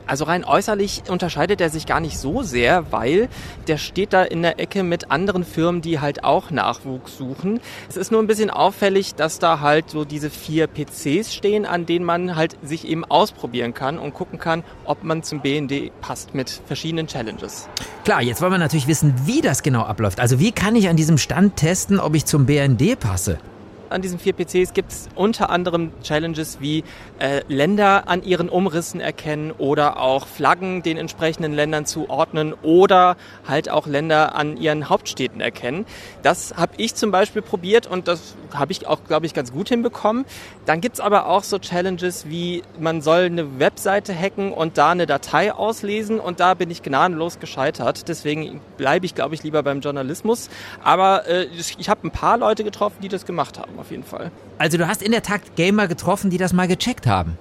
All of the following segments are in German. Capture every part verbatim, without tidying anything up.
Also rein äußerlich unterscheidet er sich gar nicht so sehr, weil der steht da in der Ecke mit anderen Firmen, die halt auch Nachwuchs suchen. Es ist nur ein bisschen auffällig, dass da halt so diese vier P Cs stehen, an denen man halt sich eben ausprobieren kann und gucken kann, ob man zum B N D passt mit verschiedenen Challenges. Klar, jetzt wollen wir natürlich wissen, wie das genau abläuft. Also wie kann ich an diesem Stand testen, ob ich zum B N D passe? An diesen vier P Cs gibt es unter anderem Challenges wie äh, Länder an ihren Umrissen erkennen oder auch Flaggen den entsprechenden Ländern zuordnen oder halt auch Länder an ihren Hauptstädten erkennen. Das habe ich zum Beispiel probiert und das habe ich auch, glaube ich, ganz gut hinbekommen. Dann gibt es aber auch so Challenges wie, man soll eine Webseite hacken und da eine Datei auslesen und da bin ich gnadenlos gescheitert. Deswegen bleibe ich, glaube ich, lieber beim Journalismus. Aber äh, ich habe ein paar Leute getroffen, die das gemacht haben. Auf jeden Fall. Also du hast in der Tat Gamer getroffen, die das mal gecheckt haben.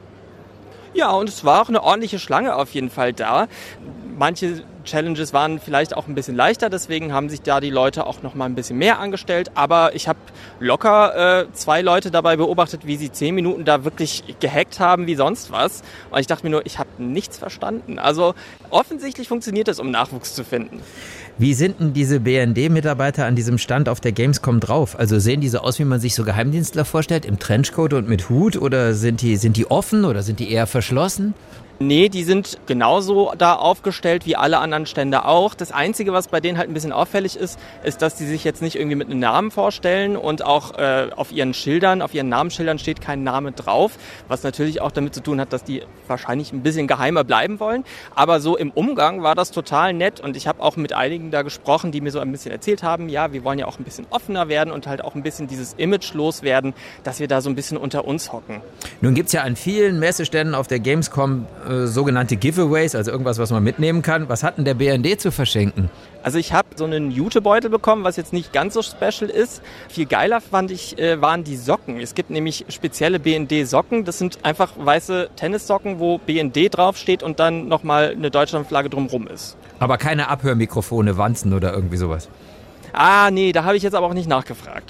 Ja, und es war auch eine ordentliche Schlange auf jeden Fall da. Manche Challenges waren vielleicht auch ein bisschen leichter, deswegen haben sich da die Leute auch noch mal ein bisschen mehr angestellt. Aber ich habe locker äh, zwei Leute dabei beobachtet, wie sie zehn Minuten da wirklich gehackt haben wie sonst was. Und ich dachte mir nur, ich habe nichts verstanden. Also offensichtlich funktioniert es, um Nachwuchs zu finden. Wie sind denn diese B N D-Mitarbeiter an diesem Stand auf der Gamescom drauf? Also sehen die so aus, wie man sich so Geheimdienstler vorstellt, im Trenchcoat und mit Hut? Oder sind die, sind die offen oder sind die eher verschlossen? Nee, die sind genauso da aufgestellt wie alle anderen Stände auch. Das Einzige, was bei denen halt ein bisschen auffällig ist, ist, dass die sich jetzt nicht irgendwie mit einem Namen vorstellen und auch äh, auf ihren Schildern, auf ihren Namensschildern steht kein Name drauf, was natürlich auch damit zu tun hat, dass die wahrscheinlich ein bisschen geheimer bleiben wollen. Aber so im Umgang war das total nett und ich habe auch mit einigen da gesprochen, die mir so ein bisschen erzählt haben, ja, wir wollen ja auch ein bisschen offener werden und halt auch ein bisschen dieses Image loswerden, dass wir da so ein bisschen unter uns hocken. Nun gibt's ja an vielen Messeständen auf der Gamescom äh, sogenannte Giveaways, also irgendwas, was man mitnehmen kann. Was hat denn der B N D zu verschenken? Also ich habe so einen Jutebeutel bekommen, was jetzt nicht ganz so special ist. Viel geiler fand ich, äh, waren die Socken. Es gibt nämlich spezielle B N D-Socken. Das sind einfach weiße Tennissocken, wo B N D draufsteht und dann nochmal eine Deutschlandflagge drumrum ist. Aber keine Abhörmikrofone, Wanzen oder irgendwie sowas? Ah, nee, da habe ich jetzt aber auch nicht nachgefragt.